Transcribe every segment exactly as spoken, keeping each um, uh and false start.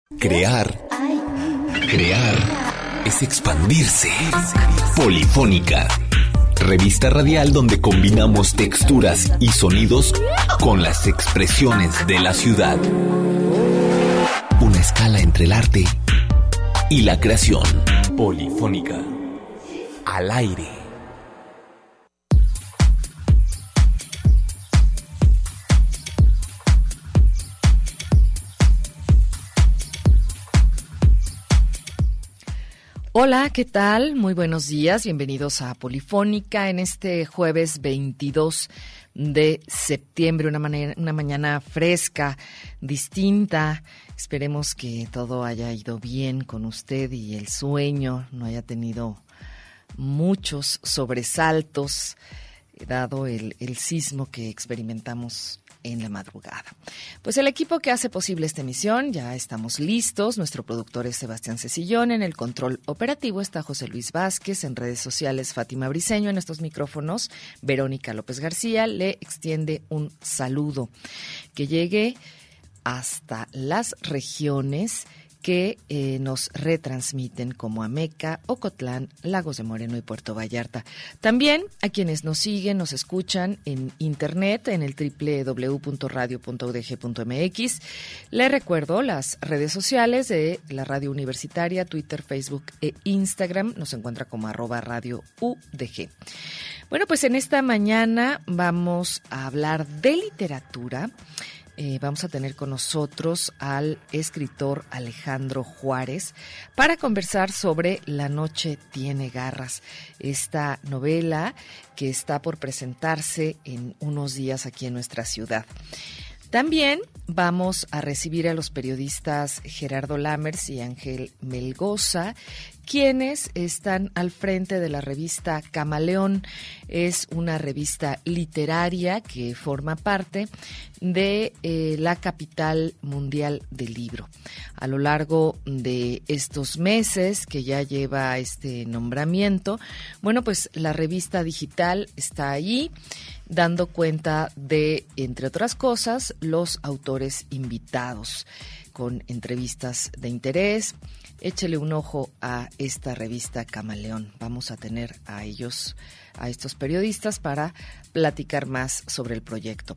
Crear, crear es expandirse. Polifónica, revista radial donde combinamos texturas y sonidos con las expresiones de la ciudad. Una escala entre el arte y la creación. Polifónica, al aire. Hola, ¿qué tal? Muy buenos días, bienvenidos a Polifónica en este jueves veintidós de septiembre, una, manera, una mañana fresca, distinta. Esperemos que todo haya ido bien con usted y el sueño no haya tenido muchos sobresaltos, dado el, el sismo que experimentamos en la madrugada. Pues el equipo que hace posible esta emisión, ya estamos listos. Nuestro productor es Sebastián Cecillón, en el control operativo está José Luis Vázquez, en redes sociales Fátima Briceño, en estos micrófonos Verónica López García le extiende un saludo que llegue hasta las regiones que eh, nos retransmiten como Ameca, Ocotlán, Lagos de Moreno y Puerto Vallarta. También a quienes nos siguen, nos escuchan en internet en el doble u doble u doble u punto radio punto u d g punto m x. Les recuerdo las redes sociales de la radio universitaria, Twitter, Facebook e Instagram. Nos encuentra como arroba radio U D G. Bueno, pues en esta mañana vamos a hablar de literatura. Eh, vamos a tener con nosotros al escritor Alejandro Juárez para conversar sobre La noche tiene garras, esta novela que está por presentarse en unos días aquí en nuestra ciudad. También vamos a recibir a los periodistas Gerardo Lammers y Ángel Melgoza, quienes están al frente de la revista Camaleón. Es una revista literaria que forma parte de eh, la capital mundial del libro. A lo largo de estos meses que ya lleva este nombramiento, bueno, pues la revista digital está allí, dando cuenta de, entre otras cosas, los autores invitados, con entrevistas de interés. Échele un ojo a esta revista Camaleón. Vamos a tener a ellos, a estos periodistas, para platicar más sobre el proyecto.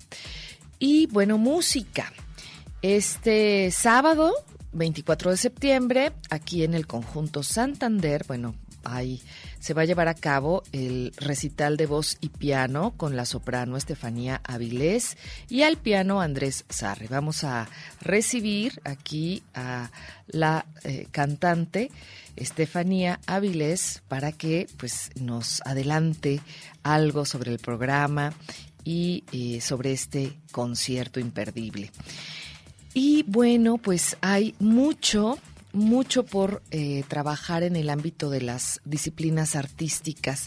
Y bueno, música. Este sábado, veinticuatro de septiembre, aquí en el Conjunto Santander, bueno, ahí se va a llevar a cabo el recital de voz y piano con la soprano Estefanía Avilés y al piano Andrés Sarri. Vamos a recibir aquí a la eh, cantante Estefanía Avilés para que pues nos adelante algo sobre el programa y eh, sobre este concierto imperdible. Y bueno, pues hay mucho... mucho por eh, trabajar en el ámbito de las disciplinas artísticas.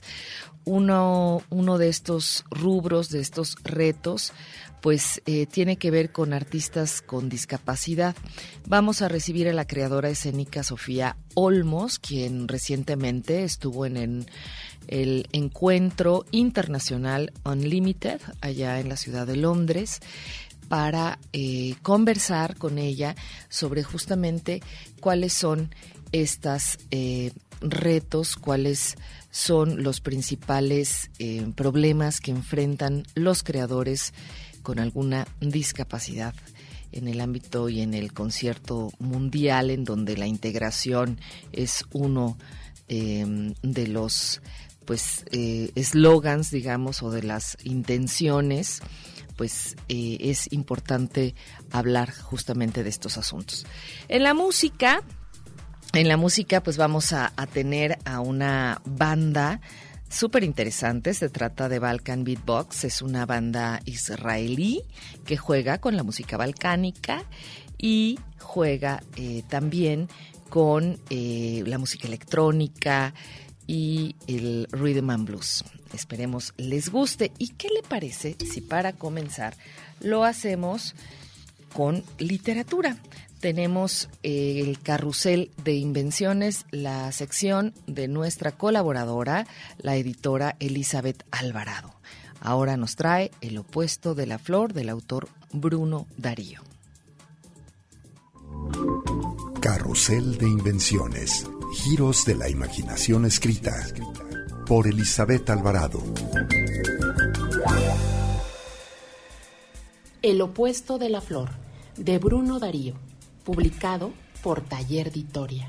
Uno, uno de estos rubros, de estos retos, pues eh, tiene que ver con artistas con discapacidad. Vamos a recibir a la creadora escénica Sofía Olmos, quien recientemente estuvo en el, el Encuentro Internacional Unlimited, allá en la ciudad de Londres, para eh, conversar con ella sobre justamente cuáles son estos eh, retos, cuáles son los principales eh, problemas que enfrentan los creadores con alguna discapacidad en el ámbito y en el concierto mundial, en donde la integración es uno eh, de los pues eslogans, eh, digamos, o de las intenciones. Pues eh, es importante hablar justamente de estos asuntos. En la música, en la música pues vamos a, a tener a una banda súper interesante. Se trata de Balkan Beatbox, es una banda israelí que juega con la música balcánica y juega eh, también con eh, la música electrónica y el rhythm and blues. Esperemos les guste. ¿Y qué le parece si para comenzar lo hacemos con literatura? Tenemos eh, el carrusel de invenciones, la sección de nuestra colaboradora, la editora Elizabeth Alvarado. Ahora nos trae El opuesto de la flor, del autor Bruno Darío. Carrusel de invenciones. Giros de la imaginación escrita. Por Elizabeth Alvarado. El opuesto de la flor, de Bruno Darío, publicado por Taller Editoria.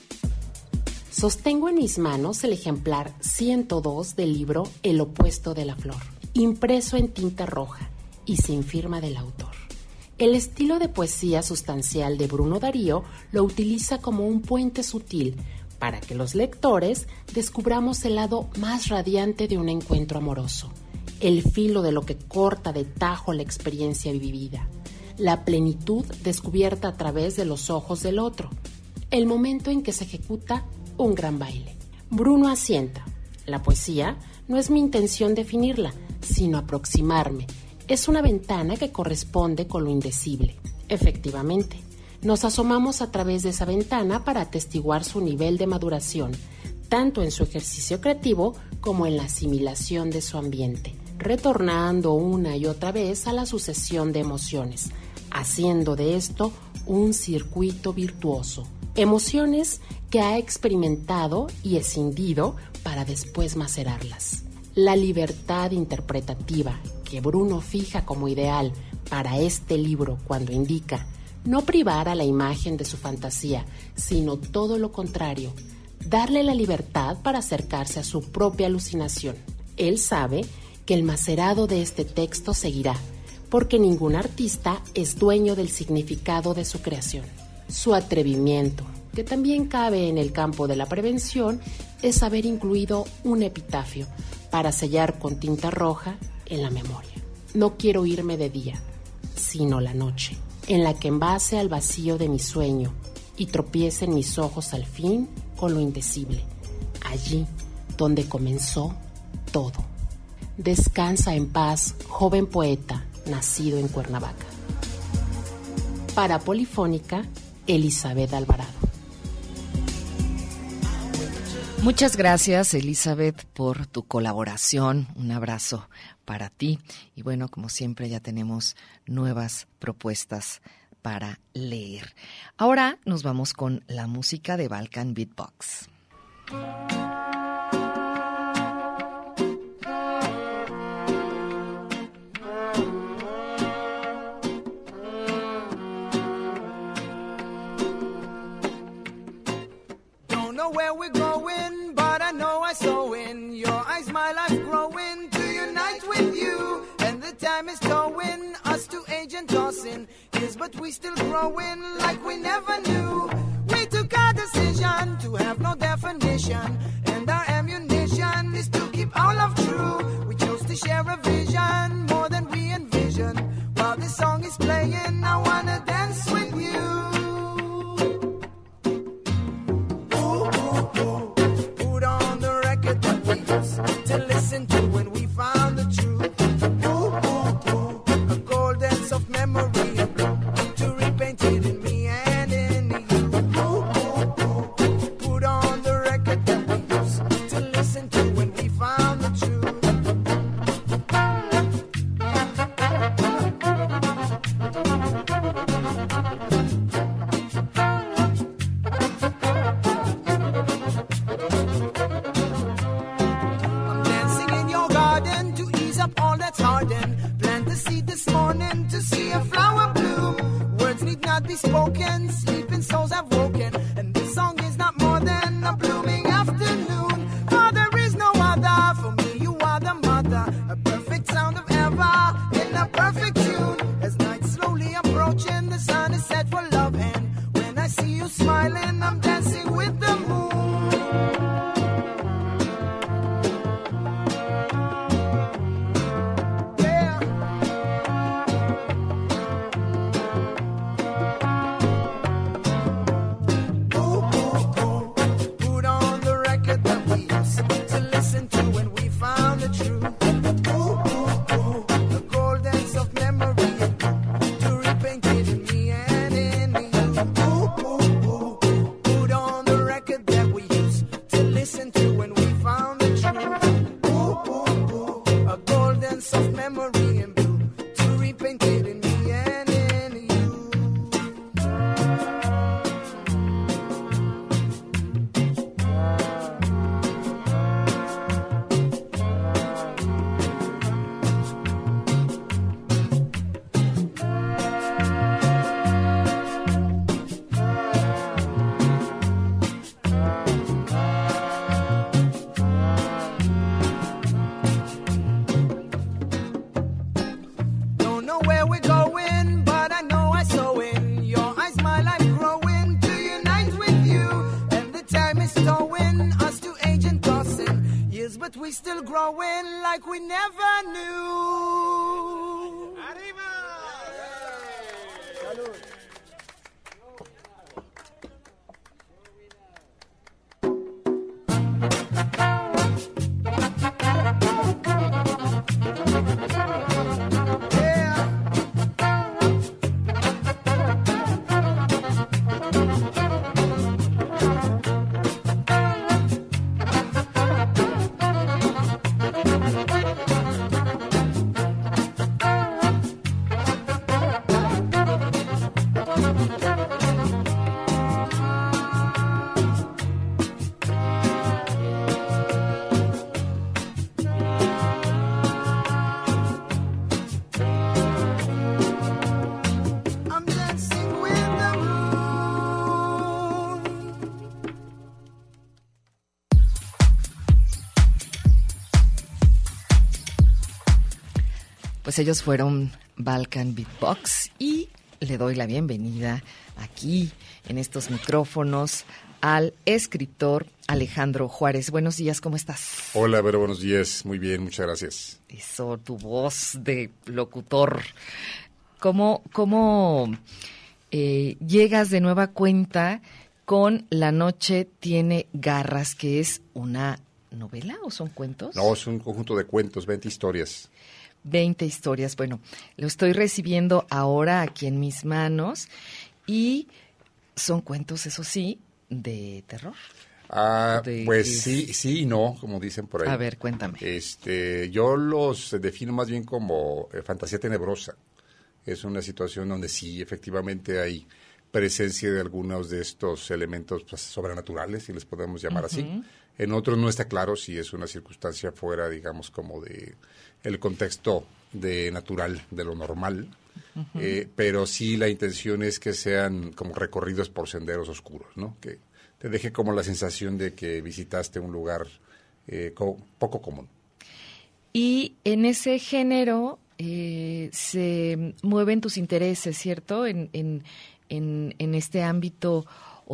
Sostengo en mis manos el ejemplar ciento dos del libro El opuesto de la flor, impreso en tinta roja y sin firma del autor. El estilo de poesía sustancial de Bruno Darío lo utiliza como un puente sutil para que los lectores descubramos el lado más radiante de un encuentro amoroso, el filo de lo que corta de tajo la experiencia vivida, la plenitud descubierta a través de los ojos del otro, el momento en que se ejecuta un gran baile. Bruno asienta. La poesía no es mi intención definirla, sino aproximarme. Es una ventana que corresponde con lo indecible. Efectivamente, nos asomamos a través de esa ventana para atestiguar su nivel de maduración, tanto en su ejercicio creativo como en la asimilación de su ambiente, retornando una y otra vez a la sucesión de emociones, haciendo de esto un circuito virtuoso. Emociones que ha experimentado y escindido para después macerarlas. La libertad interpretativa que Bruno fija como ideal para este libro cuando indica no privar a la imagen de su fantasía, sino todo lo contrario, darle la libertad para acercarse a su propia alucinación. Él sabe que el macerado de este texto seguirá, porque ningún artista es dueño del significado de su creación. Su atrevimiento, que también cabe en el campo de la prevención, es haber incluido un epitafio para sellar con tinta roja en la memoria. No quiero irme de día, sino la noche, en la que envase al vacío de mi sueño y tropiecen mis ojos al fin con lo indecible, allí donde comenzó todo. Descansa en paz, joven poeta, nacido en Cuernavaca. Para Polifónica, Elizabeth Alvarado. Muchas gracias, Elizabeth, por tu colaboración. Un abrazo para ti. Y bueno, como siempre, ya tenemos nuevas propuestas para leer. Ahora nos vamos con la música de Balkan Beatbox. Don't know where we're going, but I know I saw in your eyes my life growing to unite with you. And the time is towing us to age and tossing. Yes, but we still growing like we never knew. We took our decision to have no definition, and our ammunition is to keep our love true. We chose to share a vision more than we envisioned. While this song is playing, I wanna dance with you. To listen to when we found the truth. Ooh, ooh, ooh. A golden soft memory to repaint it in me and in you. Ooh, ooh, ooh. Put on the record that we used to listen to when we found the truth. Be spoken, sleeping souls have woken, and this song is not more than a blooming afternoon. For there is no other, for me you are the mother, a perfect sound of ever, in a perfect tune. As night slowly approaching, the sun is set for love, and when I see you smiling, I'm dancing with the moon. Put we still growing like we never knew. Arriba! Salud. Pues ellos fueron Balkan Beatbox y le doy la bienvenida aquí en estos micrófonos al escritor Alejandro Juárez. Buenos días, ¿cómo estás? Hola, Vero, buenos días. Muy bien, muchas gracias. Eso, tu voz de locutor. ¿Cómo, cómo eh, llegas de nueva cuenta con La noche tiene garras, que es una novela o son cuentos? No, es un conjunto de cuentos, veinte historias. veinte historias. Bueno, lo estoy recibiendo ahora aquí en mis manos y son cuentos, eso sí, de terror. Ah, de, pues es... sí, sí y no, como dicen por ahí. A ver, cuéntame. Este, yo los defino más bien como eh, fantasía tenebrosa. Es una situación donde sí, efectivamente hay presencia de algunos de estos elementos pues, sobrenaturales, si les podemos llamar uh-huh. así. En otros no está claro si es una circunstancia fuera, digamos, como de el contexto de natural, de lo normal, uh-huh. eh, pero sí la intención es que sean como recorridos por senderos oscuros, ¿no? Que te deje como la sensación de que visitaste un lugar eh, co- poco común. Y en ese género eh, se mueven tus intereses, ¿cierto? En, en, en, en este ámbito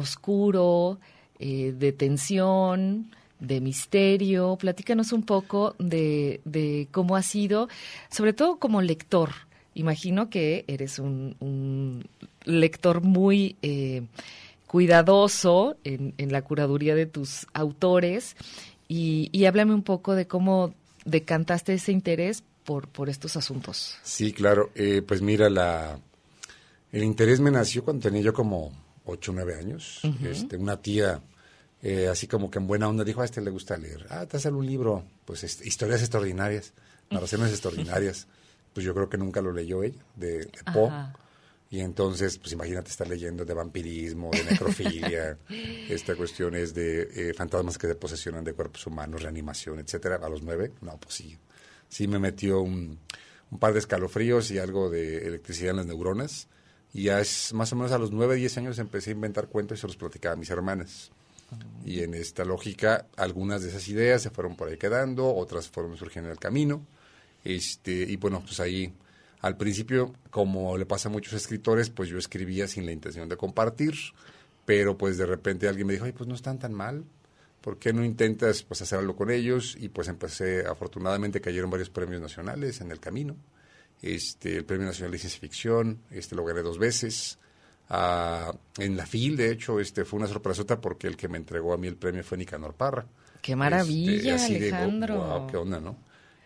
oscuro, eh, de tensión, de misterio. Platícanos un poco de, de cómo ha sido, sobre todo como lector. Imagino que eres un, un lector muy eh, cuidadoso en, en la curaduría de tus autores y, y háblame un poco de cómo decantaste ese interés por, por estos asuntos. Sí, claro. Eh, pues mira, la el interés me nació cuando tenía yo como ocho o nueve años. Uh-huh. Este, una tía... Eh, así como que en buena onda dijo, a este le gusta leer. Ah, te sale un libro, pues este, historias extraordinarias, narraciones extraordinarias. Pues yo creo que nunca lo leyó ella, de, de Poe. Y entonces, pues imagínate estar leyendo de vampirismo, de necrofilia, esta cuestiones de eh, fantasmas que se posesionan de cuerpos humanos, reanimación, etcétera. A los nueve, no, pues sí, sí me metió un, un par de escalofríos y algo de electricidad en las neuronas. Y ya es más o menos a los nueve, diez años empecé a inventar cuentos y se los platicaba a mis hermanas. Y en esta lógica, algunas de esas ideas se fueron por ahí quedando, otras fueron surgiendo en el camino. Este, y bueno, pues ahí, al principio, como le pasa a muchos escritores, pues yo escribía sin la intención de compartir, pero pues de repente alguien me dijo, ay, pues no están tan mal, ¿por qué no intentas pues hacer algo con ellos? Y pues empecé, afortunadamente cayeron varios premios nacionales en el camino. Este, el Premio Nacional de Ciencia Ficción, este lo gané dos veces. Uh, en la F I L, de hecho, este fue una sorpresota porque el que me entregó a mí el premio fue Nicanor Parra. ¡Qué maravilla, este, Alejandro! De, wow, qué onda, ¿no?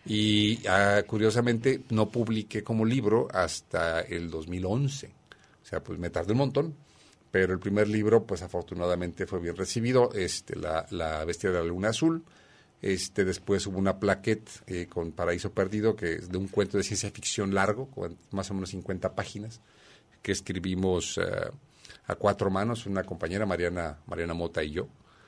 Y uh, curiosamente no publiqué como libro hasta el dos mil once. O sea, pues me tardé un montón, pero el primer libro, pues afortunadamente fue bien recibido, este, la, la Bestia de la Luna Azul. Este, después hubo una plaquette eh, con Paraíso Perdido, que es de un cuento de ciencia ficción largo, con más o menos cincuenta páginas, que escribimos uh, a cuatro manos, una compañera, Mariana, Mariana Mota y yo.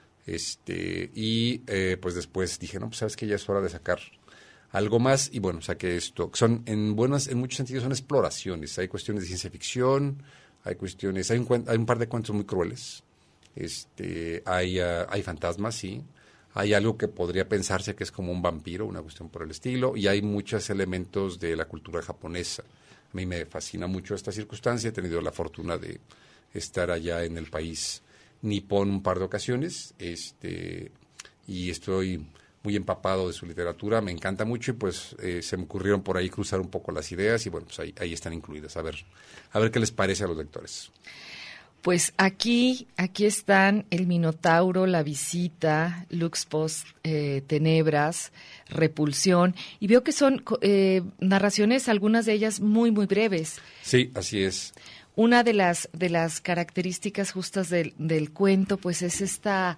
Este, y eh, pues después dije, no, pues sabes que ya es hora de sacar algo más, y bueno, saqué esto. Son, en buenas, en muchos sentidos son exploraciones. Hay cuestiones de ciencia ficción, hay cuestiones, hay un, hay un par de cuentos muy crueles. Este, hay, uh, hay fantasmas, sí. Hay algo que podría pensarse que es como un vampiro, una cuestión por el estilo, y hay muchos elementos de la cultura japonesa. A mí me fascina mucho esta circunstancia. He tenido la fortuna de estar allá en el país nipón un par de ocasiones, este, y estoy muy empapado de su literatura, me encanta mucho y pues eh, se me ocurrieron por ahí cruzar un poco las ideas y bueno, pues ahí, ahí están incluidas. A ver, a ver qué les parece a los lectores. Pues aquí, aquí están El Minotauro, La Visita, Lux Post eh, Tenebras, Repulsión, y veo que son eh, narraciones, algunas de ellas muy, muy breves. Sí, así es. Una de las de las características justas del, del cuento, pues es esta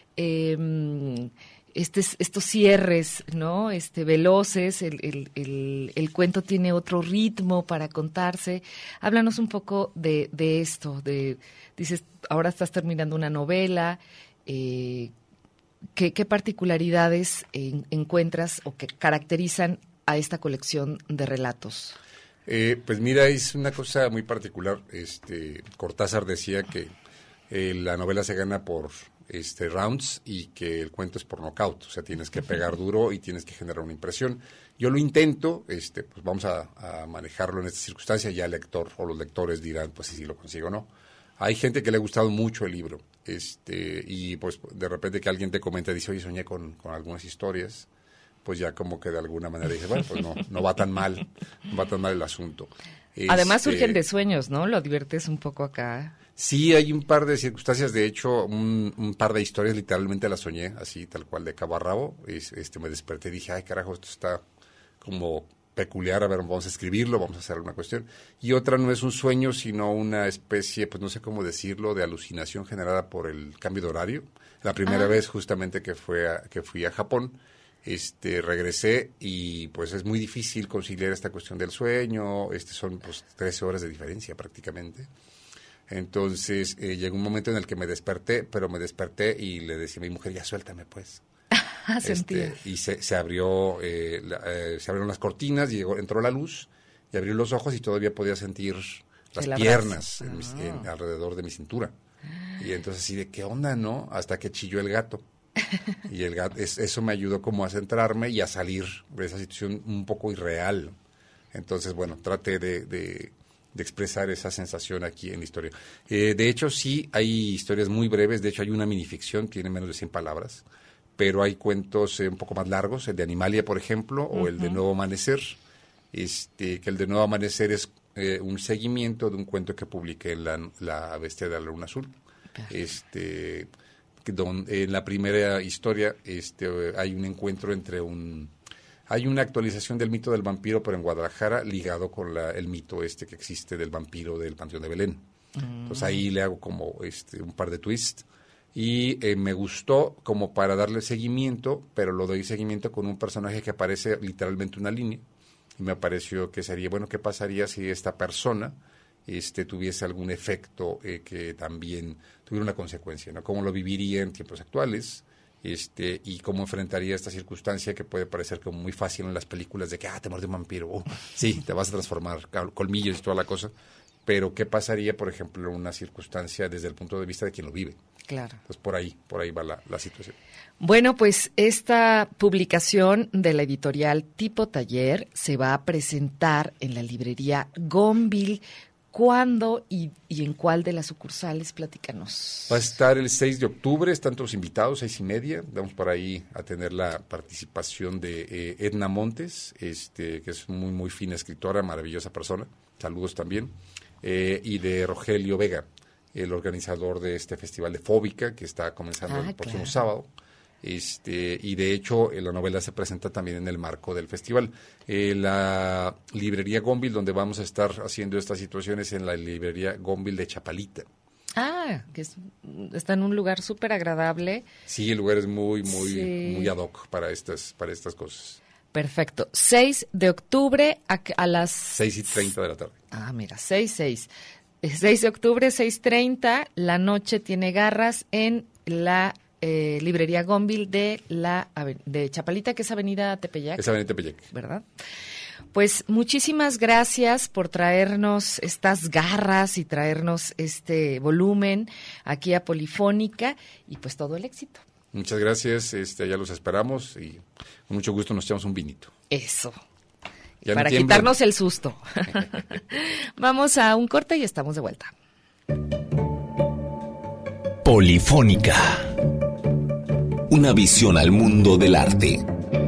eh, este, estos cierres, ¿no? Este veloces, el, el, el, el cuento tiene otro ritmo para contarse. Háblanos un poco de, de esto, de dices, ahora estás terminando una novela, eh, ¿qué, qué particularidades en, encuentras o que caracterizan a esta colección de relatos? Eh, pues mira, es una cosa muy particular. Este Cortázar decía que eh, la novela se gana por este rounds y que el cuento es por knockout, o sea, tienes que pegar duro y tienes que generar una impresión. Yo lo intento, este, pues vamos a, a manejarlo en esta circunstancia, ya el lector o los lectores dirán, pues si lo consigo o no. Hay gente que le ha gustado mucho el libro, este, y pues de repente que alguien te comenta y dice, oye, soñé con, con algunas historias, pues ya como que de alguna manera dice, bueno, pues no, no va tan mal, no va tan mal el asunto. Además este, surgen de sueños, ¿no? Lo adviertes un poco acá. Sí, hay un par de circunstancias, de hecho, un, un par de historias literalmente las soñé, así tal cual de cabo a rabo. Este, me desperté y dije, ay carajo, esto está como peculiar, a ver, vamos a escribirlo, vamos a hacer alguna cuestión. Y otra no es un sueño, sino una especie, pues no sé cómo decirlo, de alucinación generada por el cambio de horario. La primera ah. vez justamente que, fue a, que fui a Japón, este regresé y pues es muy difícil conciliar esta cuestión del sueño, este son pues trece horas de diferencia prácticamente. Entonces eh, llegó un momento en el que me desperté, pero me desperté y le decía a mi mujer, ya suéltame pues. este, y se, se abrió, eh, la, eh, se abrieron las cortinas, y llegó, entró la luz y abrí los ojos y todavía podía sentir las piernas en mis, en, alrededor de mi cintura. Y entonces así de qué onda, ¿no? Hasta que chilló el gato. Y el gato, es, eso me ayudó como a centrarme y a salir de esa situación un poco irreal. Entonces, bueno, traté de... de de expresar esa sensación aquí en la historia. Eh, de hecho, sí, hay historias muy breves, de hecho hay una minificción, tiene menos de cien palabras, pero hay cuentos eh, un poco más largos, el de Animalia, por ejemplo, uh-huh. o el de Nuevo Amanecer, este, que el de Nuevo Amanecer es eh, un seguimiento de un cuento que publiqué en La, la Bestia de la Luna Azul. Este, que don, en la primera historia este, hay un encuentro entre un... Hay una actualización del mito del vampiro, pero en Guadalajara, ligado con la, el mito este que existe del vampiro del Panteón de Belén. Mm. Entonces ahí le hago como este un par de twists. Y eh, me gustó como para darle seguimiento, pero lo doy seguimiento con un personaje que aparece literalmente una línea. Y me pareció que sería, bueno, ¿qué pasaría si esta persona este, tuviese algún efecto eh, que también tuviera una consecuencia, ¿no? ¿Cómo lo viviría en tiempos actuales? Este, y cómo enfrentaría esta circunstancia que puede parecer como muy fácil en las películas de que, ah, te mordió un vampiro, oh, sí, te vas a transformar, colmillos y toda la cosa, pero ¿qué pasaría, por ejemplo, en una circunstancia desde el punto de vista de quien lo vive? Claro. Entonces, por ahí, por ahí va la, la situación. Bueno, pues esta publicación de la editorial Tipo Taller se va a presentar en la librería Gonville. ¿Cuándo y, y en cuál de las sucursales? Platícanos. Va a estar el seis de octubre, están todos invitados, seis y media. Vamos por ahí a tener la participación de eh, Edna Montes, este, que es muy, muy fina escritora, maravillosa persona. Saludos también. Eh, y de Rogelio Vega, el organizador de este festival de Fóbica, que está comenzando ah, el próximo claro. sábado. Este, y de hecho la novela se presenta también en el marco del festival. Eh, la librería Gonville, donde vamos a estar haciendo estas situaciones, en la librería Gonville de Chapalita. Ah, que es, está en un lugar súper agradable. Sí, el lugar es muy, muy, sí. muy ad hoc para estas, para estas cosas. Perfecto. seis de octubre a, a las... seis y treinta de la tarde. Ah, mira, seis, seis. seis de octubre, seis treinta, La Noche Tiene Garras en la... Eh, librería Gonville de la de Chapalita, que es Avenida Tepeyac. Es Avenida Tepeyac. ¿Verdad? Pues muchísimas gracias por traernos estas garras y traernos este volumen aquí a Polifónica y pues todo el éxito. Muchas gracias, este, ya los esperamos y con mucho gusto nos echamos un vinito. Eso. Ya para quitarnos el susto. Vamos a un corte y estamos de vuelta. Una visión al mundo del arte.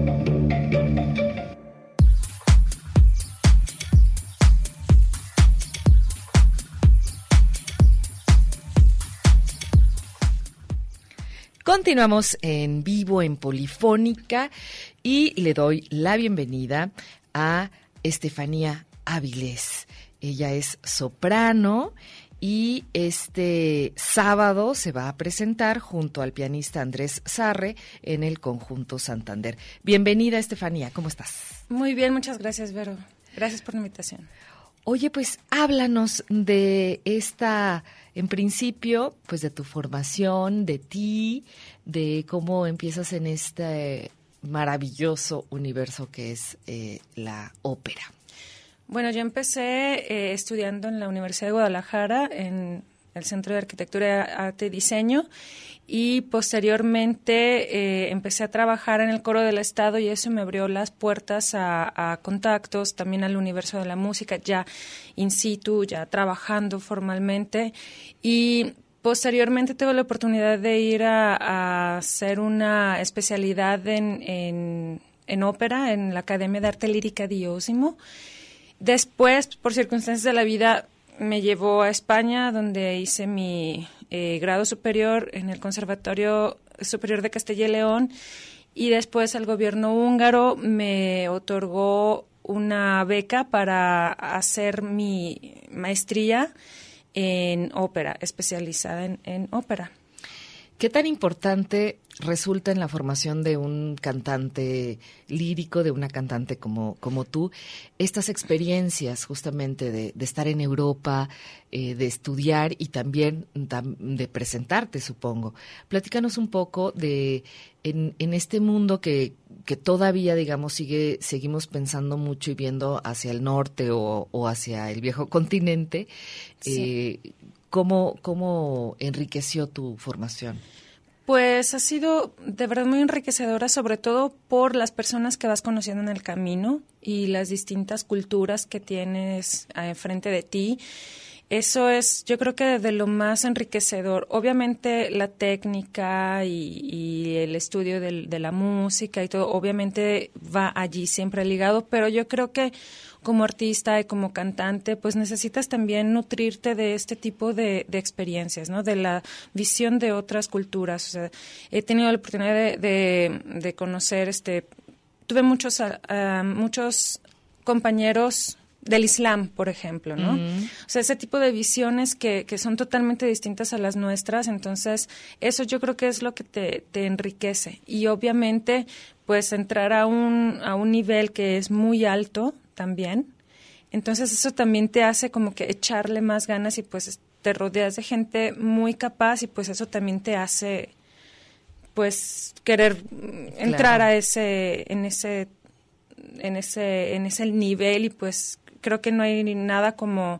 Continuamos en vivo en Polifónica y le doy la bienvenida a Estefanía Avilés. Ella es soprano y este sábado se va a presentar junto al pianista Andrés Sarre en el Conjunto Santander. Bienvenida, Estefanía, ¿cómo estás? Muy bien, muchas gracias, Vero. Gracias por la invitación. Oye, pues háblanos de esta, en principio, pues de tu formación, de ti, de cómo empiezas en este maravilloso universo que es eh, la ópera. Bueno, yo empecé eh, estudiando en la Universidad de Guadalajara, en el Centro de Arquitectura, Arte y Diseño, y posteriormente eh, empecé a trabajar en el Coro del Estado y eso me abrió las puertas a, a contactos, también al universo de la música, ya in situ, ya trabajando formalmente. Y posteriormente tuve la oportunidad de ir a, a hacer una especialidad en, en, en ópera en la Academia de Arte Lírica di Osimo. Después, por circunstancias de la vida, me llevó a España, donde hice mi eh, grado superior en el Conservatorio Superior de Castilla y León, y después el gobierno húngaro me otorgó una beca para hacer mi maestría en ópera, especializada en, en ópera. ¿Qué tan importante resulta en la formación de un cantante lírico, de una cantante como, como tú, estas experiencias justamente de, de estar en Europa, eh, de estudiar y también de presentarte, supongo? Platícanos un poco de en, en este mundo que, que todavía, digamos, sigue seguimos pensando mucho y viendo hacia el norte o, o hacia el viejo continente. Sí. Eh, ¿Cómo, cómo enriqueció tu formación? Pues ha sido de verdad muy enriquecedora, sobre todo por las personas que vas conociendo en el camino y las distintas culturas que tienes enfrente de ti. Eso es, yo creo que de lo más enriquecedor. Obviamente la técnica y, y el estudio de, de la música y todo, obviamente va allí siempre ligado, pero yo creo que como artista y como cantante, pues necesitas también nutrirte de este tipo de, de experiencias, ¿no? De la visión de otras culturas. O sea, he tenido la oportunidad de, de, de conocer, este, tuve muchos, uh, muchos compañeros del Islam, por ejemplo, ¿no? Uh-huh. O sea, ese tipo de visiones que, que son totalmente distintas a las nuestras. Entonces, eso yo creo que es lo que te, te enriquece. Y obviamente, pues entrar a un, a un nivel que es muy alto también. Entonces, eso también te hace como que echarle más ganas y pues te rodeas de gente muy capaz y pues eso también te hace pues querer entrar claro. a ese, en ese, en ese, en ese nivel y pues creo que no hay nada como,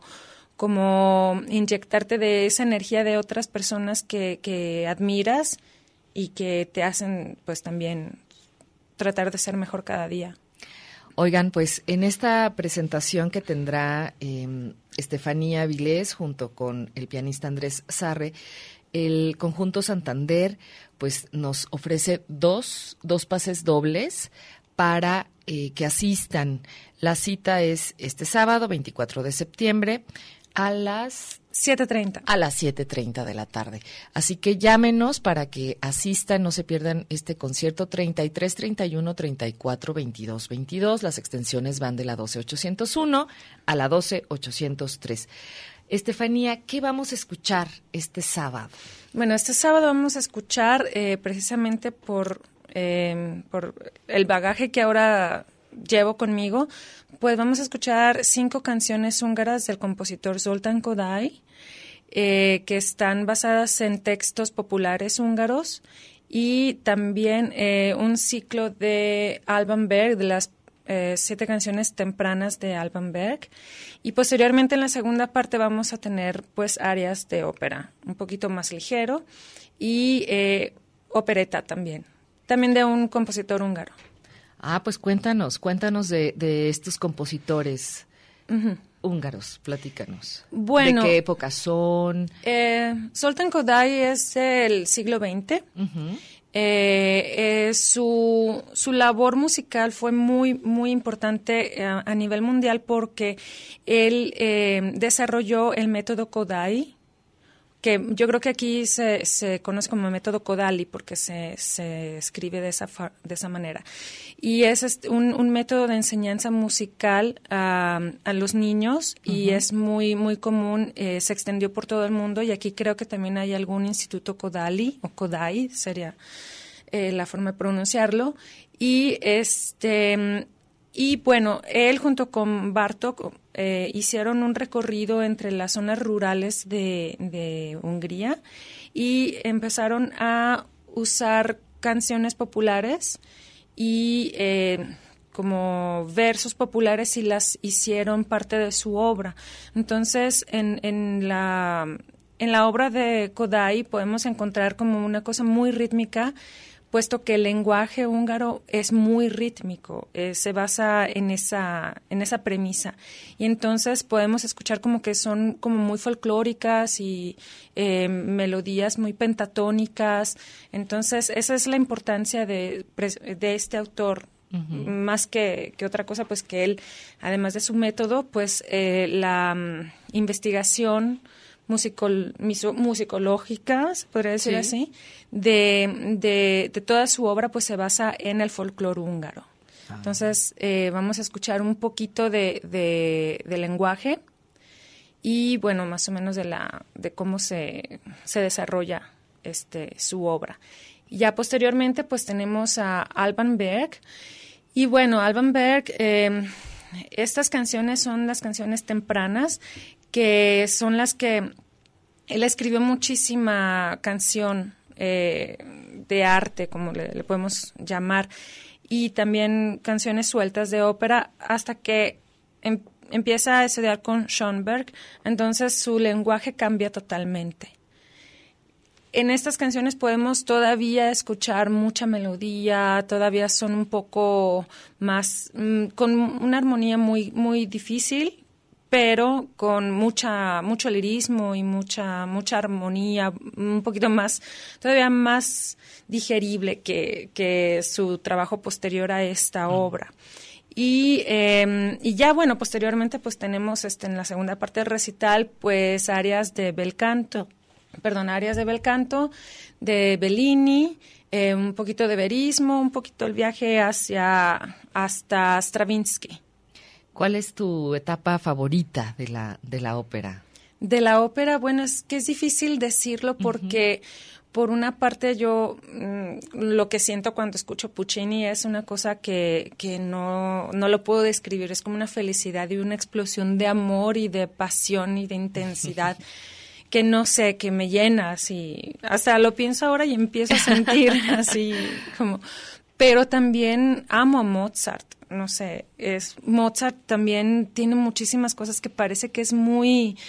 como inyectarte de esa energía de otras personas que, que admiras y que te hacen pues también tratar de ser mejor cada día. Oigan, pues en esta presentación que tendrá eh, Estefanía Avilés junto con el pianista Andrés Sarre, el Conjunto Santander pues nos ofrece dos, dos pases dobles para eh, que asistan. La cita es este sábado, veinticuatro de septiembre, a las siete treinta. A las siete treinta de la tarde. Así que llámenos para que asistan, no se pierdan este concierto. Treinta y tres, treinta y uno, treinta y cuatro, veintidós, veintidós. Las extensiones van de la doce ochocientos uno a la doce ochocientos tres. Estefanía, ¿qué vamos a escuchar este sábado? Bueno, este sábado vamos a escuchar eh, precisamente por, eh, por el bagaje que ahora llevo conmigo, pues vamos a escuchar cinco canciones húngaras del compositor Zoltán Kodály, eh, que están basadas en textos populares húngaros, y también eh, un ciclo de Alban Berg, de las eh, siete canciones tempranas de Alban Berg, y posteriormente en la segunda parte vamos a tener pues arias de ópera, un poquito más ligero, y eh, opereta también, también de un compositor húngaro. Ah, pues cuéntanos, cuéntanos de, de estos compositores uh-huh. húngaros, platícanos. Bueno, ¿de qué época son? Eh, Zoltán Kodály es del siglo veinte. Uh-huh. Eh, eh, su, su labor musical fue muy, muy importante eh, a nivel mundial porque él eh, desarrolló el método Kodai, que yo creo que aquí se, se conoce como método Kodali porque se, se escribe de esa, fa, de esa manera. Y es un, un método de enseñanza musical a, a los niños y uh-huh. es muy, muy común, eh, se extendió por todo el mundo y aquí creo que también hay algún instituto Kodali o Kodai, sería eh, la forma de pronunciarlo. Y este... Y bueno, él junto con Bartók eh, hicieron un recorrido entre las zonas rurales de, de Hungría y empezaron a usar canciones populares y eh, como versos populares y las hicieron parte de su obra. Entonces, en, en la, en la obra de Kodai podemos encontrar como una cosa muy rítmica, puesto que el lenguaje húngaro es muy rítmico, eh, se basa en esa, en esa premisa. Y entonces podemos escuchar como que son como muy folclóricas y eh, melodías muy pentatónicas. Entonces, esa es la importancia de, de este autor. Uh-huh. Más que, que otra cosa, pues que él, además de su método, pues eh, la um, investigación Musicol, miso, musicológica, se podría decir sí. así, de, de, de toda su obra pues se basa en el folclore húngaro. Ah. Entonces, eh, vamos a escuchar un poquito de, de, de lenguaje y, bueno, más o menos de la de cómo se, se desarrolla este su obra. Ya posteriormente, pues tenemos a Alban Berg. Y, bueno, Alban Berg, eh, estas canciones son las canciones tempranas, que son las que él escribió muchísima canción eh, de arte, como le, le podemos llamar, y también canciones sueltas de ópera, hasta que em, empieza a estudiar con Schoenberg, entonces su lenguaje cambia totalmente. En estas canciones podemos todavía escuchar mucha melodía, todavía son un poco más, mm, con una armonía muy, muy difícil, pero con mucha mucho lirismo y mucha mucha armonía, un poquito más, todavía más digerible que, que su trabajo posterior a esta obra. Y, eh, y ya, bueno, posteriormente pues tenemos este en la segunda parte del recital, pues arias de bel canto, perdón, arias de bel canto, de Bellini, eh, un poquito de verismo, un poquito el viaje hacia hasta Stravinsky. ¿Cuál es tu etapa favorita de la de la ópera? De la ópera, bueno, es que es difícil decirlo porque uh-huh. por una parte yo mmm, lo que siento cuando escucho Puccini es una cosa que, que no, no lo puedo describir, es como una felicidad y una explosión de amor y de pasión y de intensidad que no sé, que me llena así, hasta lo pienso ahora y empiezo a sentir así como... Pero también amo a Mozart, no sé, es Mozart también tiene muchísimas cosas que parece que es muy,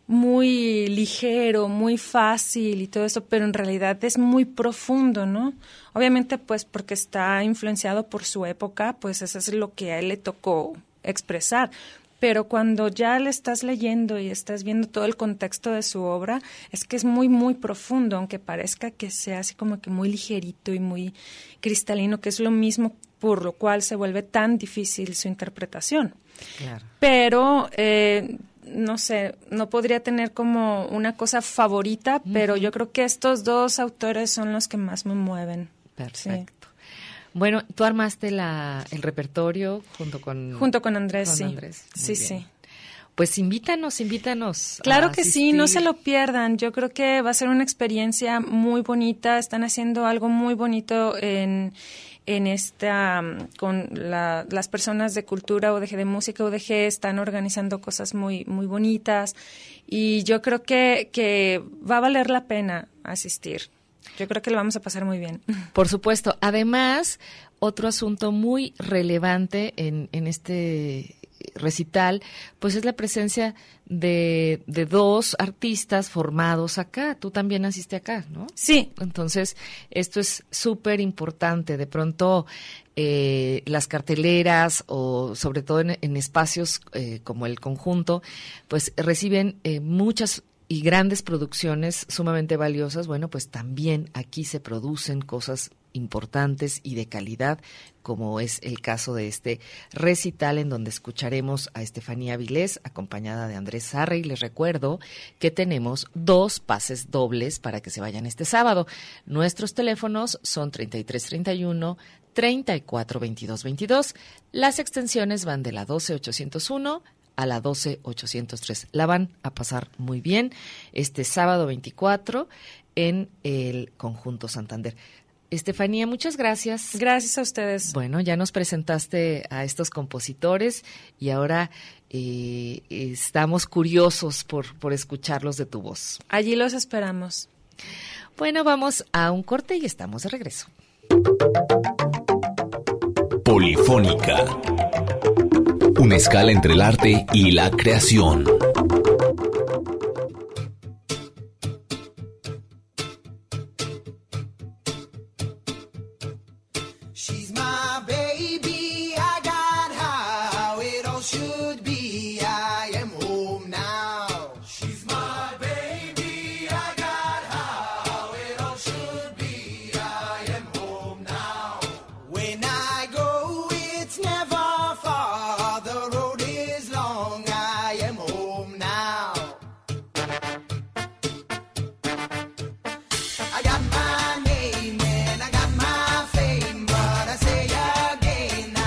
muy ligero, muy fácil y todo eso, pero en realidad es muy profundo, ¿no? Obviamente, pues, porque está influenciado por su época, pues eso es lo que a él le tocó expresar. Pero cuando ya le estás leyendo y estás viendo todo el contexto de su obra, es que es muy, muy profundo, aunque parezca que sea así como que muy ligerito y muy cristalino, que es lo mismo por lo cual se vuelve tan difícil su interpretación. Claro. Pero, eh, no sé, no podría tener como una cosa favorita, uh-huh. pero yo creo que estos dos autores son los que más me mueven. Perfecto. Sí. Bueno, tú armaste la, el repertorio junto con... Junto con Andrés, con sí. Andrés. Sí, bien. sí. Pues invítanos, invítanos. Claro que sí, no se lo pierdan. Yo creo que va a ser una experiencia muy bonita. Están haciendo algo muy bonito en, en esta, con la, las personas de cultura O D G, de música O D G, están organizando cosas muy, muy bonitas. Y yo creo que, que va a valer la pena asistir. Yo creo que lo vamos a pasar muy bien. Por supuesto. Además, otro asunto muy relevante en, en este recital, pues es la presencia de, de dos artistas formados acá. Tú también naciste acá, ¿no? Sí. Entonces, esto es súper importante. De pronto, eh, las carteleras o sobre todo en, en espacios eh, como el Conjunto, pues reciben eh, muchas y grandes producciones sumamente valiosas. Bueno, pues también aquí se producen cosas importantes y de calidad, como es el caso de este recital en donde escucharemos a Estefanía Avilés acompañada de Andrés Sarre. Y les recuerdo que tenemos dos pases dobles para que se vayan este sábado. Nuestros teléfonos son treinta y tres treinta y uno, treinta y cuatro veintidós veintidós. Las extensiones van de la doce ochocientos uno a la doce ochocientos tres. La van a pasar muy bien este sábado veinticuatro en el Conjunto Santander. Estefanía, muchas gracias. Gracias a ustedes. Bueno, ya nos presentaste a estos compositores y ahora eh, estamos curiosos por, por escucharlos de tu voz. Allí los esperamos. Bueno, vamos a un corte y estamos de regreso. Polifónica. Una escala entre el arte y la creación. She's my baby, I got how it all should be. I am home now. She's my baby, I got how it all should be. I am home now. When I go, it's never far. The road is long. I am home now. I got my name and I got my fame, but I say again,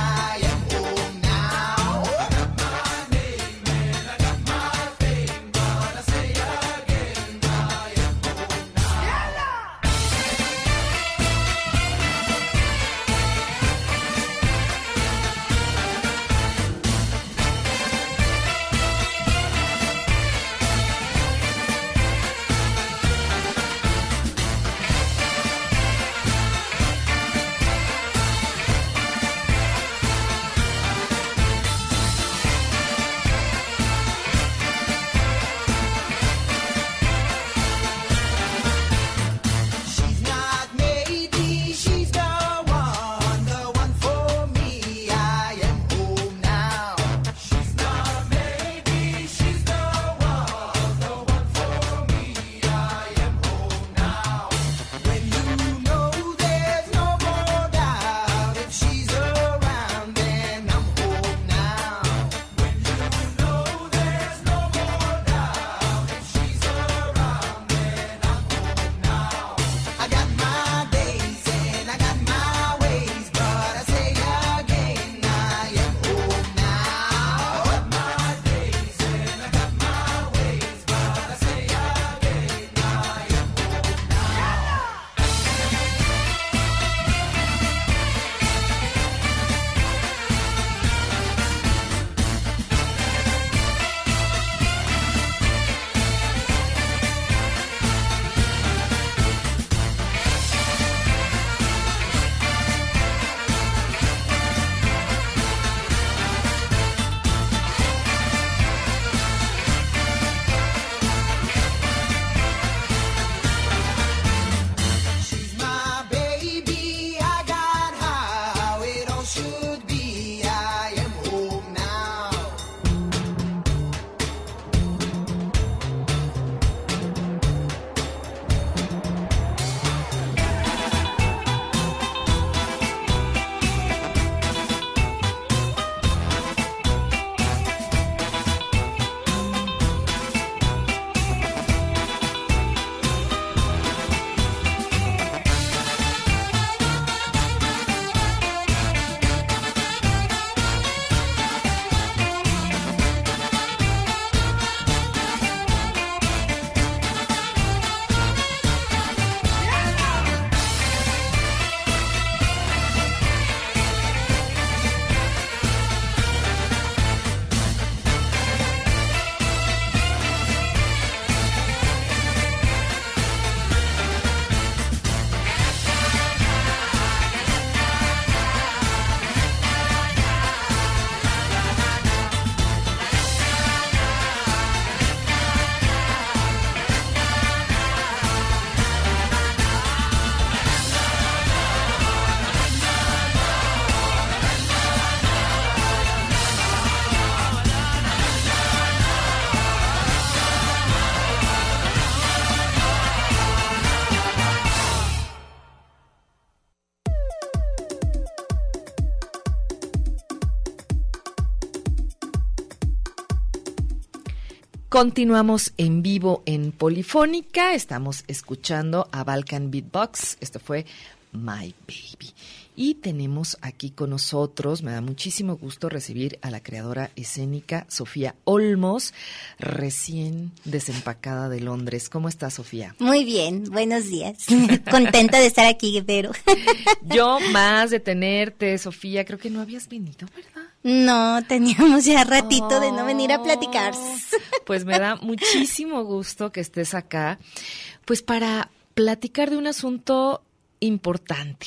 Continuamos en vivo en Polifónica, estamos escuchando a Balkan Beatbox, esto fue My Baby. Y tenemos aquí con nosotros, me da muchísimo gusto recibir a la creadora escénica Sofía Olmos, recién desempacada de Londres. ¿Cómo estás, Sofía? Muy bien, buenos días. Contenta de estar aquí, pero... Yo más de tenerte, Sofía, creo que no habías venido, ¿verdad? No, teníamos ya ratito oh, de no venir a platicar. Pues me da muchísimo gusto que estés acá, pues para platicar de un asunto importante.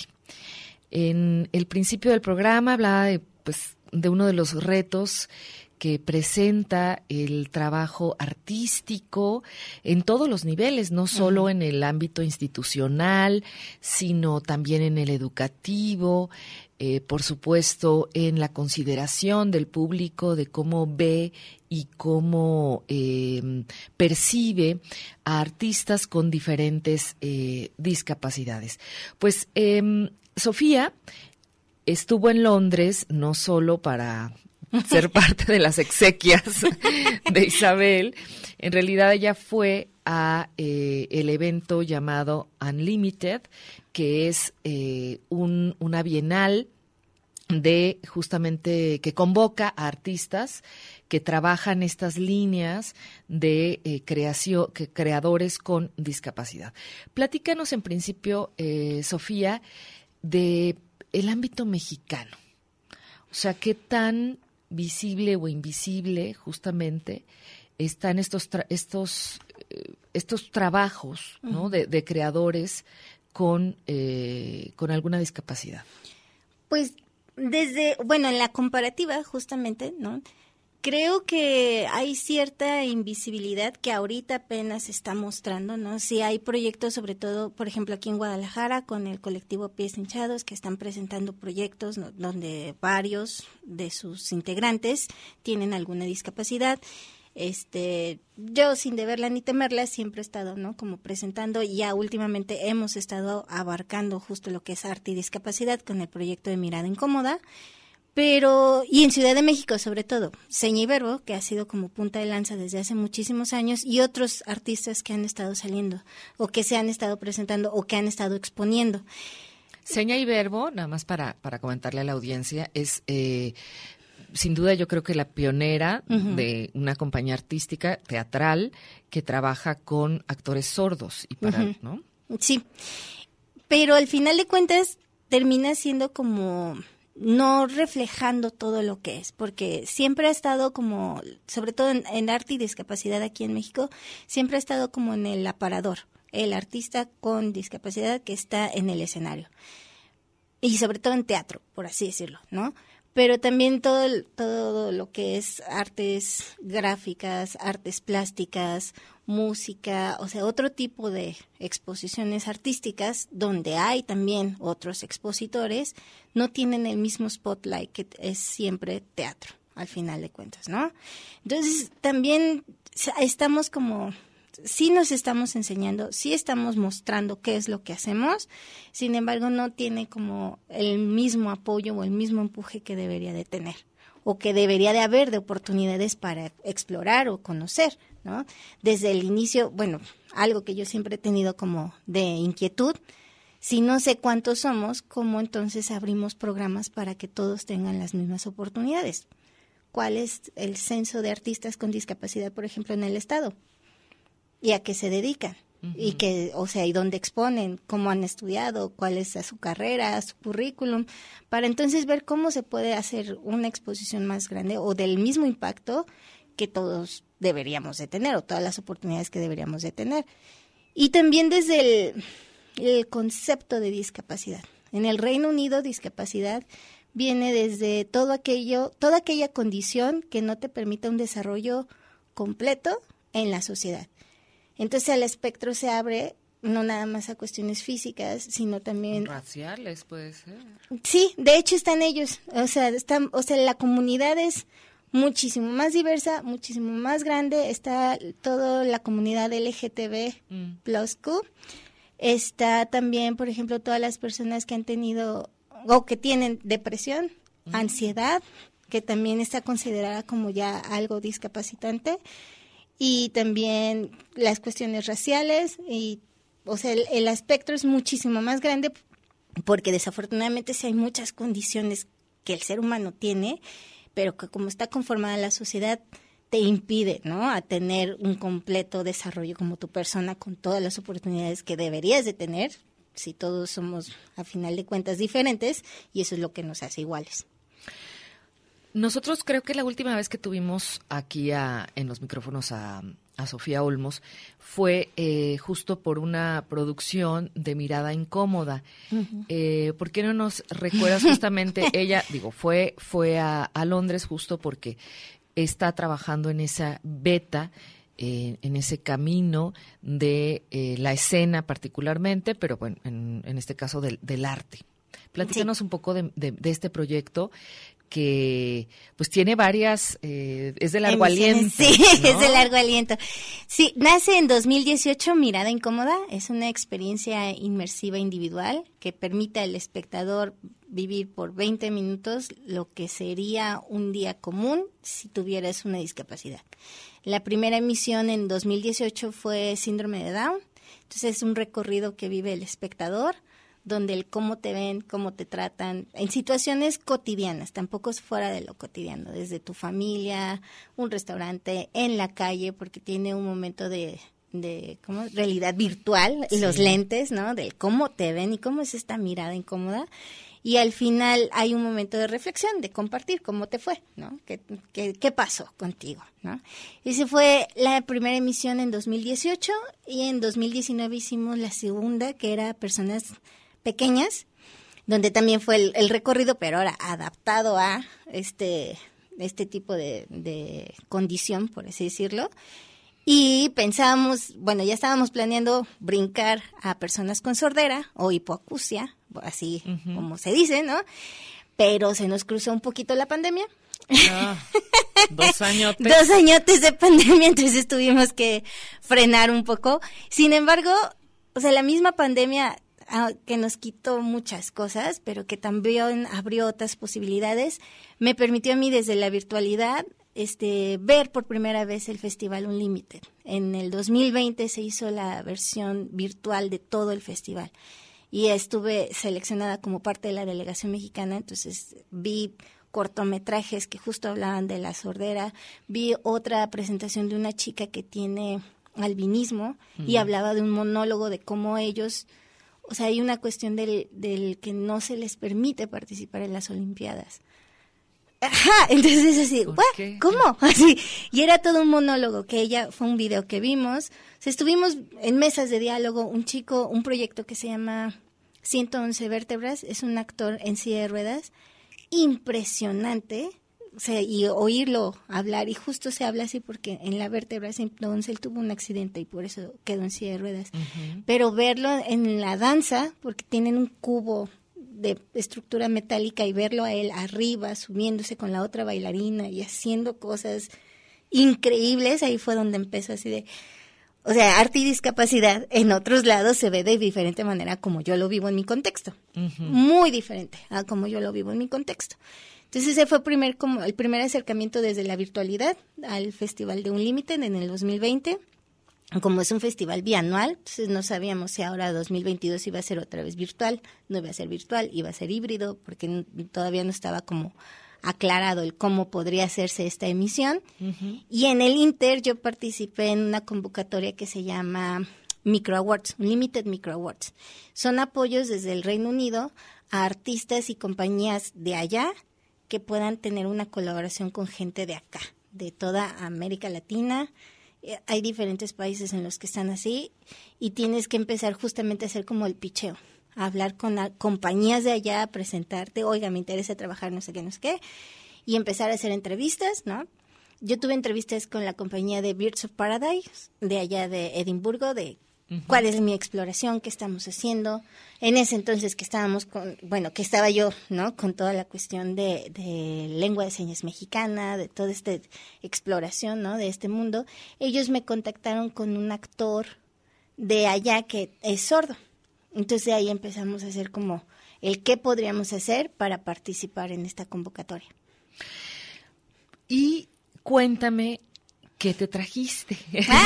En el principio del programa hablaba de, pues, de uno de los retos que presenta el trabajo artístico en todos los niveles, no solo uh-huh. en el ámbito institucional, sino también en el educativo, eh, por supuesto en la consideración del público de cómo ve y cómo eh, percibe a artistas con diferentes eh, discapacidades. Pues eh, Sofía estuvo en Londres no solo para ser parte de las exequias de Isabel, en realidad ella fue a eh, el evento llamado Unlimited, que es eh, un, una bienal de justamente que convoca a artistas que trabajan estas líneas de eh, creación, que, creadores con discapacidad. Platícanos en principio, eh, Sofía, de el ámbito mexicano. O sea, qué tan visible o invisible justamente están estos tra- estos eh, estos trabajos, ¿no? de, de creadores con eh, con alguna discapacidad. Pues desde, bueno, en la comparativa justamente, ¿no? Creo que hay cierta invisibilidad que ahorita apenas se está mostrando, ¿no? Sí hay proyectos, sobre todo, por ejemplo, aquí en Guadalajara, con el colectivo Pies Hinchados, que están presentando proyectos, ¿no? Donde varios de sus integrantes tienen alguna discapacidad. Este, yo, sin deberla ni temerla, siempre he estado, ¿no? Como presentando, y ya últimamente hemos estado abarcando justo lo que es arte y discapacidad con el proyecto de Mirada Incómoda. Pero, y en Ciudad de México sobre todo, Seña y Verbo, que ha sido como punta de lanza desde hace muchísimos años, y otros artistas que han estado saliendo, o que se han estado presentando, o que han estado exponiendo. Seña y Verbo, nada más para, para comentarle a la audiencia, es eh, sin duda yo creo que la pionera uh-huh. de una compañía artística teatral que trabaja con actores sordos y para, uh-huh. ¿no? Sí, pero al final de cuentas termina siendo como... no reflejando todo lo que es, porque siempre ha estado como, sobre todo en, en arte y discapacidad aquí en México, siempre ha estado como en el aparador, el artista con discapacidad que está en el escenario, y sobre todo en teatro, por así decirlo, ¿no? Pero también todo, todo lo que es artes gráficas, artes plásticas, música, o sea, otro tipo de exposiciones artísticas donde hay también otros expositores, no tienen el mismo spotlight que es siempre teatro, al final de cuentas, ¿no? Entonces, también estamos como... sí nos estamos enseñando, sí estamos mostrando qué es lo que hacemos, sin embargo no tiene como el mismo apoyo o el mismo empuje que debería de tener, o que debería de haber de oportunidades para explorar o conocer, ¿no? Desde el inicio, bueno, algo que yo siempre he tenido como de inquietud, si no sé cuántos somos, ¿cómo entonces abrimos programas para que todos tengan las mismas oportunidades? ¿Cuál es el censo de artistas con discapacidad, por ejemplo, en el estado? ¿Y a qué se dedican? Uh-huh. Y que, o sea, y dónde exponen, cómo han estudiado, cuál es su carrera, su currículum, para entonces ver cómo se puede hacer una exposición más grande o del mismo impacto que todos deberíamos de tener, o todas las oportunidades que deberíamos de tener. Y también desde el, el concepto de discapacidad. En el Reino Unido, discapacidad viene desde todo aquello, toda aquella condición que no te permita un desarrollo completo en la sociedad. Entonces el espectro se abre no nada más a cuestiones físicas, sino también raciales, puede ser. Sí, de hecho están ellos, o sea, están, o sea, la comunidad es muchísimo más diversa, muchísimo más grande, está toda la comunidad L G T B mm. plus Q, está también, por ejemplo, todas las personas que han tenido o que tienen depresión, mm. ansiedad, que también está considerada como ya algo discapacitante. y también las cuestiones raciales, y o sea, el, el espectro es muchísimo más grande porque desafortunadamente sí hay muchas condiciones que el ser humano tiene, pero que como está conformada la sociedad te impide, ¿no?, a tener un completo desarrollo como tu persona con todas las oportunidades que deberías de tener, si todos somos a final de cuentas diferentes, y eso es lo que nos hace iguales. Nosotros creo que la última vez que tuvimos aquí a, en los micrófonos a, a Sofía Olmos fue eh, justo por una producción de Mirada Incómoda. Uh-huh. Eh, ¿Por qué no nos recuerdas justamente? Ella, digo, fue, fue a, a Londres justo porque está trabajando en esa beta, eh, en ese camino de eh, la escena particularmente, pero bueno, en, en este caso del, del arte. Platícanos sí. un poco de, de, de este proyecto que pues tiene varias, eh, es de largo aliento. Sí, ¿no? Es de largo aliento. Sí, nace en dos mil dieciocho Mirada Incómoda, es una experiencia inmersiva individual que permite al espectador vivir por veinte minutos lo que sería un día común si tuvieras una discapacidad. La primera emisión en dos mil dieciocho fue Síndrome de Down, entonces es un recorrido que vive el espectador, donde el cómo te ven, cómo te tratan, en situaciones cotidianas, tampoco es fuera de lo cotidiano, desde tu familia, un restaurante, en la calle, porque tiene un momento de, de ¿cómo? realidad virtual, sí. los lentes, ¿no? Del cómo te ven y cómo es esta mirada incómoda. Y al final hay un momento de reflexión, de compartir cómo te fue, ¿no? ¿Qué, qué, qué pasó contigo, ¿no? Esa fue la primera emisión en dos mil dieciocho y en dos mil diecinueve hicimos la segunda, que era Personas Pequeñas, donde también fue el, el recorrido, pero ahora adaptado a este, este tipo de, de condición, por así decirlo. Y pensábamos, bueno, ya estábamos planeando brincar a personas con sordera o hipoacusia, así uh-huh. como se dice, ¿no? Pero se nos cruzó un poquito la pandemia. Ah, dos añotes. Dos añotes de pandemia, entonces tuvimos que frenar un poco. Sin embargo, o sea, la misma pandemia que nos quitó muchas cosas, pero que también abrió otras posibilidades, me permitió a mí desde la virtualidad este ver por primera vez el Festival Unlimited. En el dos mil veinte se hizo la versión virtual de todo el festival y estuve seleccionada como parte de la delegación mexicana, entonces vi cortometrajes que justo hablaban de la sordera, vi otra presentación de una chica que tiene albinismo uh-huh. y hablaba de un monólogo de cómo ellos... O sea, hay una cuestión del, del que no se les permite participar en las Olimpiadas. Ajá, entonces es así, okay. ¿cómo? Así, y era todo un monólogo que ella, fue un video que vimos. O sea, estuvimos en mesas de diálogo, un chico, un proyecto que se llama ciento once vértebras, es un actor en silla de ruedas, impresionante. O sea, y oírlo hablar, y justo se habla así porque en la vértebra ciento once él tuvo un accidente y por eso quedó en silla de ruedas. Uh-huh. Pero verlo en la danza, porque tienen un cubo de estructura metálica, y verlo a él arriba, subiéndose con la otra bailarina y haciendo cosas increíbles, ahí fue donde empezó así de... O sea, arte y discapacidad en otros lados se ve de diferente manera como yo lo vivo en mi contexto. Uh-huh. Muy diferente a como yo lo vivo en mi contexto. Entonces ese fue primer, como el primer acercamiento desde la virtualidad al Festival de Unlimited en el dos mil veinte. Como es un festival bianual, entonces no sabíamos si ahora dos mil veintidós iba a ser otra vez virtual, no iba a ser virtual, iba a ser híbrido, porque n- todavía no estaba como aclarado el cómo podría hacerse esta emisión. Uh-huh. Y en el Inter yo participé en una convocatoria que se llama Micro Awards, Unlimited Micro Awards. Son apoyos desde el Reino Unido a artistas y compañías de allá que puedan tener una colaboración con gente de acá, de toda América Latina. Hay diferentes países en los que están así y tienes que empezar justamente a hacer como el picheo, a hablar con a, compañías de allá, a presentarte, oiga, me interesa trabajar no sé qué, no sé qué, y empezar a hacer entrevistas, ¿no? Yo tuve entrevistas con la compañía de Birds of Paradise, de allá de Edimburgo, de uh-huh. cuál es mi exploración, qué estamos haciendo. En ese entonces que estábamos con, bueno, que estaba yo, ¿no? Con toda la cuestión de, de lengua de señas mexicana, de toda esta exploración, ¿no? De este mundo. Ellos me contactaron con un actor de allá que es sordo. Entonces de ahí empezamos a hacer como el qué podríamos hacer para participar en esta convocatoria. Y cuéntame, ¿qué te trajiste?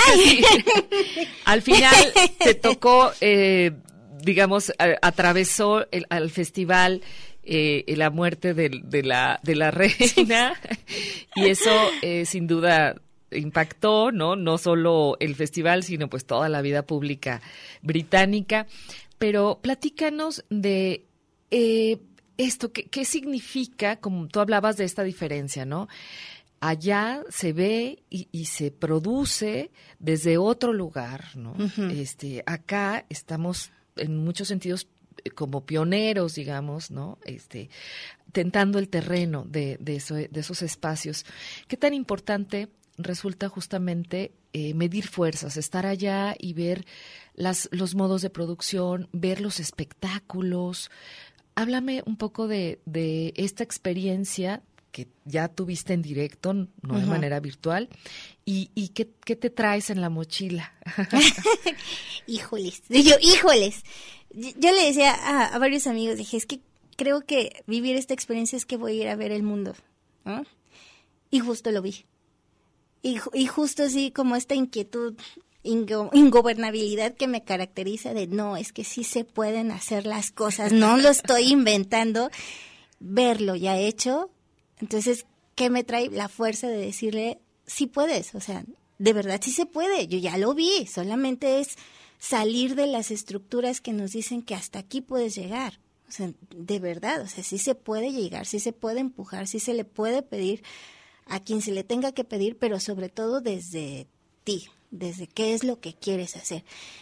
Al final te tocó, eh, digamos, a, atravesó el, al festival eh, la muerte de, de, la, de la reina y eso eh, sin duda impactó, ¿no? No solo el festival, sino pues toda la vida pública británica. Pero platícanos de eh, esto, ¿qué, qué significa? Como tú hablabas de esta diferencia, ¿no? Allá se ve y, y se produce desde otro lugar, ¿no? Uh-huh. Este, acá estamos en muchos sentidos como pioneros, digamos, ¿no? Este, tentando el terreno de, de, eso, de esos espacios. ¿Qué tan importante resulta justamente eh, medir fuerzas, estar allá y ver las, los modos de producción, ver los espectáculos? Háblame un poco de, de esta experiencia que ya tuviste en directo, no uh-huh. de manera virtual, y, y qué, qué te traes en la mochila. Híjoles, yo, híjoles. Yo le decía a, a varios amigos, dije, es que creo que vivir esta experiencia es que voy a ir a ver el mundo, ¿no? Y justo lo vi. Y, y justo así como esta inquietud, ingo, ingobernabilidad que me caracteriza de no, es que sí se pueden hacer las cosas, no lo estoy inventando, verlo ya hecho. Entonces, ¿qué me trae? La fuerza de decirle, sí puedes, o sea, de verdad sí se puede, yo ya lo vi, solamente es salir de las estructuras que nos dicen que hasta aquí puedes llegar. O sea, de verdad, o sea, sí se puede llegar, sí se puede empujar, sí se le puede pedir a quien se le tenga que pedir, pero sobre todo desde ti, desde qué es lo que quieres hacer.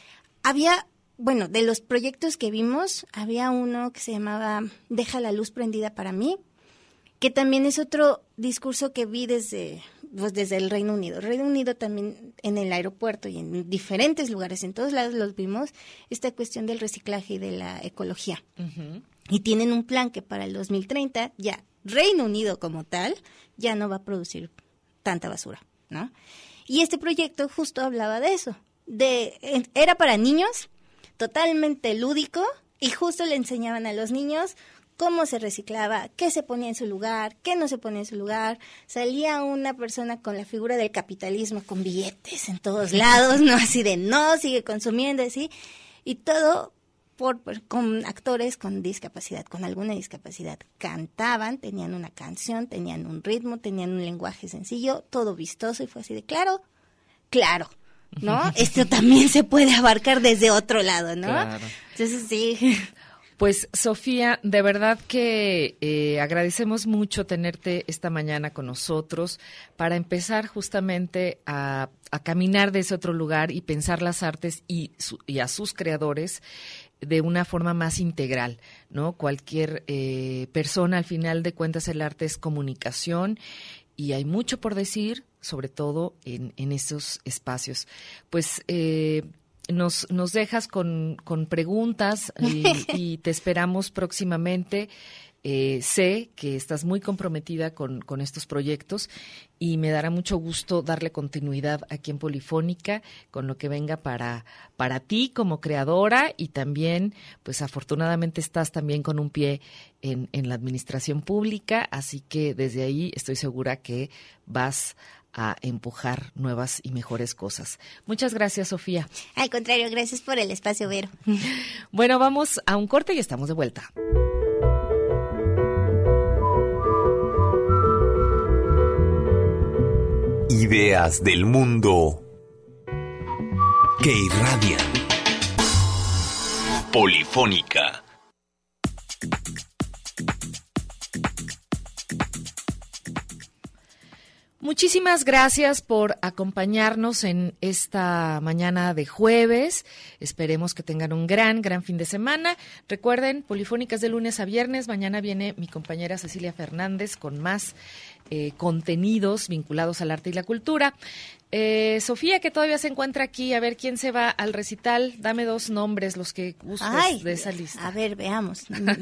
Había, bueno, de los proyectos que vimos, había uno que se llamaba Deja la luz prendida para mí, que también es otro discurso que vi desde, pues desde el Reino Unido. El Reino Unido también en el aeropuerto y en diferentes lugares, en todos lados los vimos, esta cuestión del reciclaje y de la ecología. Uh-huh. Y tienen un plan que para el dos mil treinta ya Reino Unido como tal ya no va a producir tanta basura, ¿no? Y este proyecto justo hablaba de eso, de era para niños, totalmente lúdico, y justo le enseñaban a los niños cómo se reciclaba, qué se ponía en su lugar, qué no se ponía en su lugar. Salía una persona con la figura del capitalismo, con billetes en todos lados, ¿no? Así de no, sigue consumiendo, así. Y todo por, por con actores con discapacidad, con alguna discapacidad. Cantaban, tenían una canción, tenían un ritmo, tenían un lenguaje sencillo, todo vistoso, y fue así de claro, claro, ¿no? Esto también se puede abarcar desde otro lado, ¿no? Claro. Entonces, sí. Pues, Sofía, de verdad que eh, agradecemos mucho tenerte esta mañana con nosotros para empezar justamente a, a caminar de ese otro lugar y pensar las artes y, su, y a sus creadores de una forma más integral, ¿no? Cualquier eh, persona, al final de cuentas, el arte es comunicación y hay mucho por decir, sobre todo en, en esos espacios. Pues, eh, Nos, nos dejas con, con preguntas y, y te esperamos próximamente. Eh, sé que estás muy comprometida con, con estos proyectos y me dará mucho gusto darle continuidad aquí en Polifónica con lo que venga para, para ti como creadora, y también, pues afortunadamente estás también con un pie en, en la administración pública, así que desde ahí estoy segura que vas a empujar nuevas y mejores cosas. Muchas gracias, Sofía. Al contrario, gracias por el espacio, Vero. Bueno, vamos a un corte y estamos de vuelta. Ideas del mundo que irradian. Polifónica. Muchísimas gracias por acompañarnos en esta mañana de jueves. Esperemos que tengan un gran, gran fin de semana. Recuerden, Polifónicas de lunes a viernes. Mañana viene mi compañera Cecilia Fernández con más eh, contenidos vinculados al arte y la cultura. Eh, Sofía, que todavía se encuentra aquí, a ver quién se va al recital. Dame dos nombres, los que gustes. Ay, de esa lista. A ver, veamos.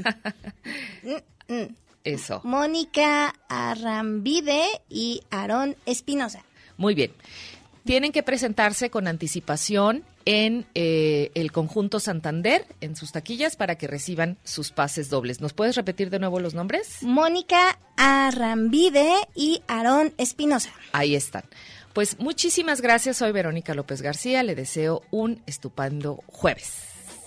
Eso. Mónica Arrambide y Aarón Espinosa. Muy bien. Tienen que presentarse con anticipación en eh, el Conjunto Santander, en sus taquillas, para que reciban sus pases dobles. ¿Nos puedes repetir de nuevo los nombres? Mónica Arrambide y Aarón Espinosa. Ahí están. Pues muchísimas gracias. Soy Verónica López García. Le deseo un estupendo jueves.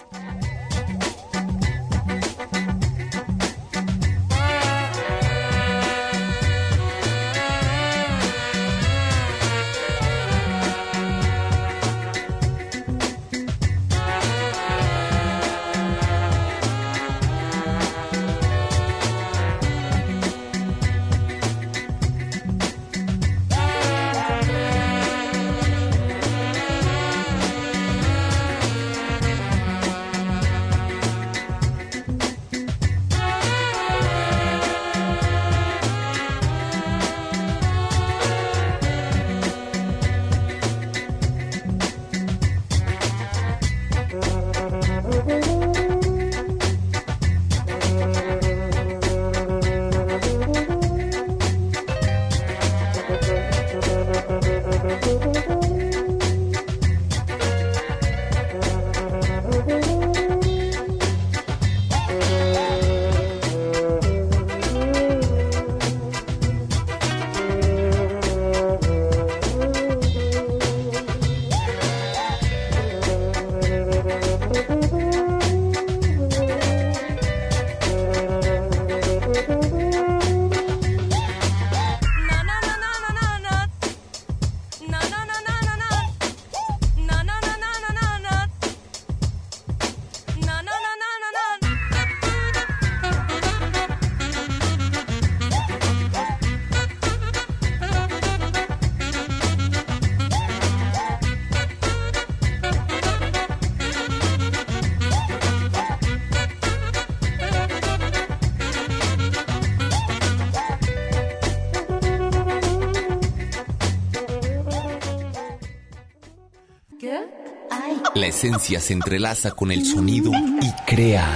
La esencia se entrelaza con el sonido y crea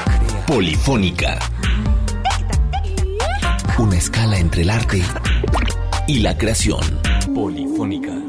Polifónica. Una escala entre el arte y la creación. Polifónica.